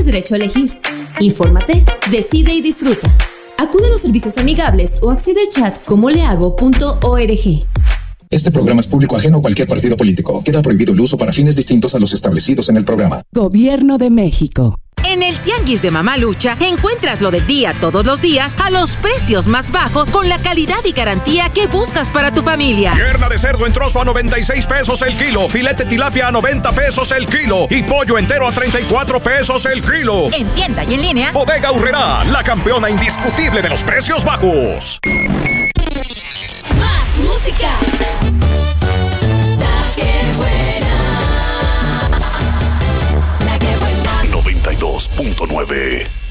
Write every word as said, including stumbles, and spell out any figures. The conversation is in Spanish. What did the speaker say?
derecho a elegir. Infórmate, decide y disfruta. Acude a los servicios amigables o accede al chat como lehago punto org. Este programa es público ajeno a cualquier partido político. Queda prohibido el uso para fines distintos a los establecidos en el programa. Gobierno de México. En el Tianguis de Mamalucha encuentras lo del día todos los días a los precios más bajos con la calidad y garantía que buscas para tu familia. Pierna de cerdo en trozo a noventa y seis pesos el kilo, filete tilapia a noventa pesos el kilo y pollo entero a treinta y cuatro pesos el kilo. En tienda y en línea. Bodega Aurrerá, la campeona indiscutible de los precios bajos. Más música. La que buena. La que buena. noventa y dos punto nueve